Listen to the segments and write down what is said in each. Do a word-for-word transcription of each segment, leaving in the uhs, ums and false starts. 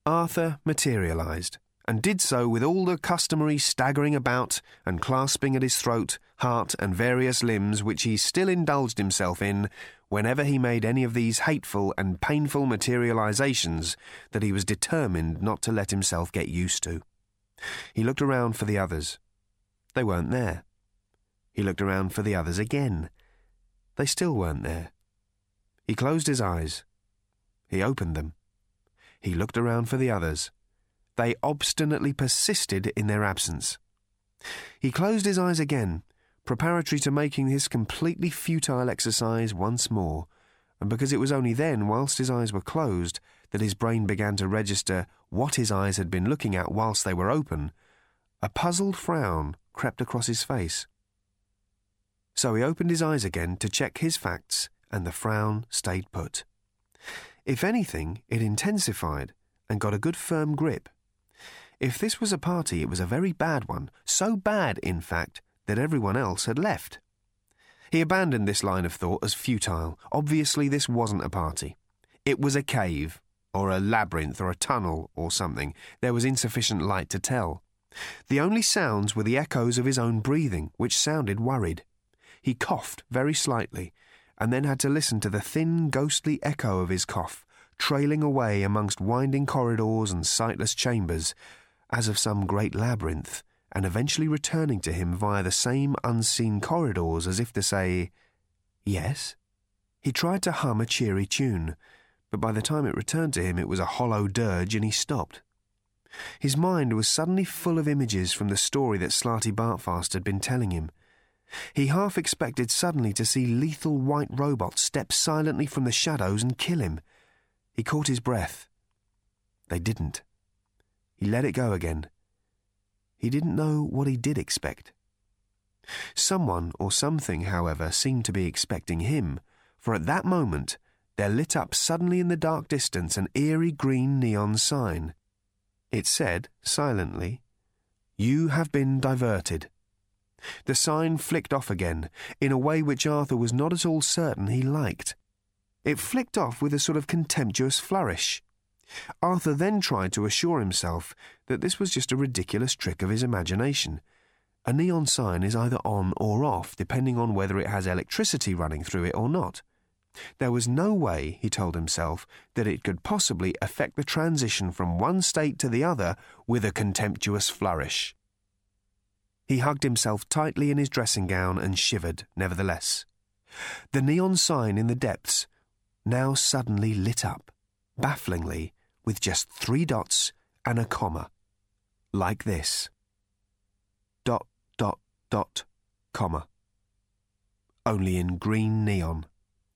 Arthur materialised, and did so with all the customary staggering about and clasping at his throat, heart, and various limbs which he still indulged himself in whenever he made any of these hateful and painful materialisations that he was determined not to let himself get used to. He looked around for the others. They weren't there. He looked around for the others again. They still weren't there. He closed his eyes. He opened them. He looked around for the others. They obstinately persisted in their absence. He closed his eyes again, preparatory to making this completely futile exercise once more, and because it was only then, whilst his eyes were closed, that his brain began to register what his eyes had been looking at whilst they were open, a puzzled frown crept across his face. So he opened his eyes again to check his facts, and the frown stayed put. If anything, it intensified and got a good firm grip. If this was a party, it was a very bad one, so bad, in fact, that everyone else had left. He abandoned this line of thought as futile. Obviously, this wasn't a party. It was a cave, or a labyrinth, or a tunnel, or something. There was insufficient light to tell. The only sounds were the echoes of his own breathing, which sounded worried. He coughed very slightly, and then had to listen to the thin, ghostly echo of his cough, trailing away amongst winding corridors and sightless chambers, as of some great labyrinth, and eventually returning to him via the same unseen corridors as if to say, yes? He tried to hum a cheery tune, but by the time it returned to him it was a hollow dirge and he stopped. His mind was suddenly full of images from the story that Slarty Bartfast had been telling him. He half expected suddenly to see lethal white robots step silently from the shadows and kill him. He caught his breath. They didn't. He let it go again. He didn't know what he did expect. Someone or something, however, seemed to be expecting him, for at that moment there lit up suddenly in the dark distance an eerie green neon sign. It said, silently, "You have been diverted." The sign flicked off again, in a way which Arthur was not at all certain he liked. It flicked off with a sort of contemptuous flourish. Arthur then tried to assure himself that this was just a ridiculous trick of his imagination. A neon sign is either on or off, depending on whether it has electricity running through it or not. There was no way, he told himself, that it could possibly affect the transition from one state to the other with a contemptuous flourish. He hugged himself tightly in his dressing gown and shivered, nevertheless. The neon sign in the depths now suddenly lit up, bafflingly, with just three dots and a comma. Like this. Dot, dot, dot, comma. Only in green neon.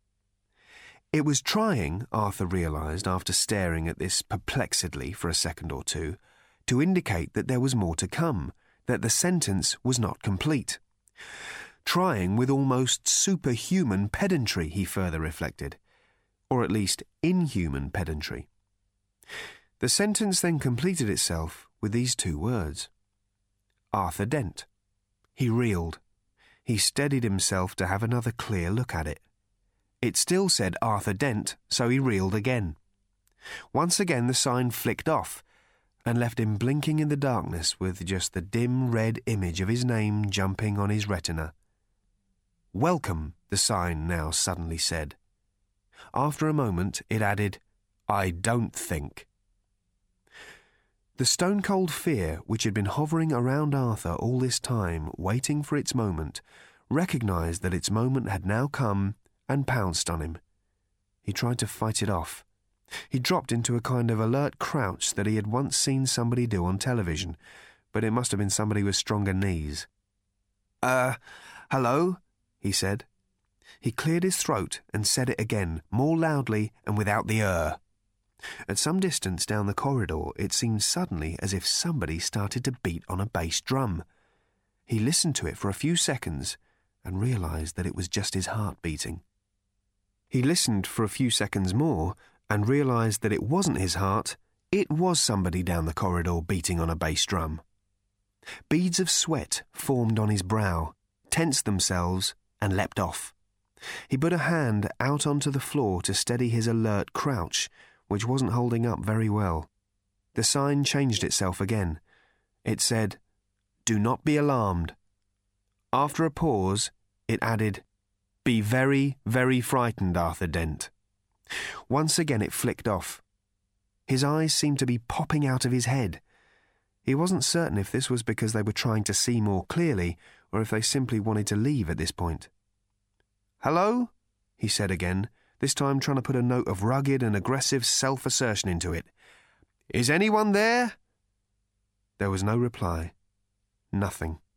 It was trying, Arthur realised after staring at this perplexedly for a second or two, to indicate that there was more to come, that the sentence was not complete. Trying with almost superhuman pedantry, he further reflected, or at least inhuman pedantry. The sentence then completed itself with these two words. Arthur Dent. He reeled. He steadied himself to have another clear look at it. It still said Arthur Dent, so he reeled again. Once again the sign flicked off, and left him blinking in the darkness with just the dim red image of his name jumping on his retina. Welcome, the sign now suddenly said. After a moment it added, I don't think. The stone-cold fear which had been hovering around Arthur all this time, waiting for its moment, recognised that its moment had now come and pounced on him. He tried to fight it off. He dropped into a kind of alert crouch that he had once seen somebody do on television, but it must have been somebody with stronger knees. Uh, hello, he said. He cleared his throat and said it again, more loudly and without the er. At some distance down the corridor, it seemed suddenly as if somebody started to beat on a bass drum. He listened to it for a few seconds and realised that it was just his heart beating. He listened for a few seconds more and realised that it wasn't his heart, it was somebody down the corridor beating on a bass drum. Beads of sweat formed on his brow, tensed themselves, and leapt off. He put a hand out onto the floor to steady his alert crouch, which wasn't holding up very well. The sign changed itself again. It said, "Do not be alarmed." After a pause, it added, "Be very, very frightened, Arthur Dent." Once again it flicked off. His eyes seemed to be popping out of his head. He wasn't certain if this was because they were trying to see more clearly or if they simply wanted to leave at this point. "Hello?" he said again, this time trying to put a note of rugged and aggressive self-assertion into it. "Is anyone there?" There was no reply. Nothing.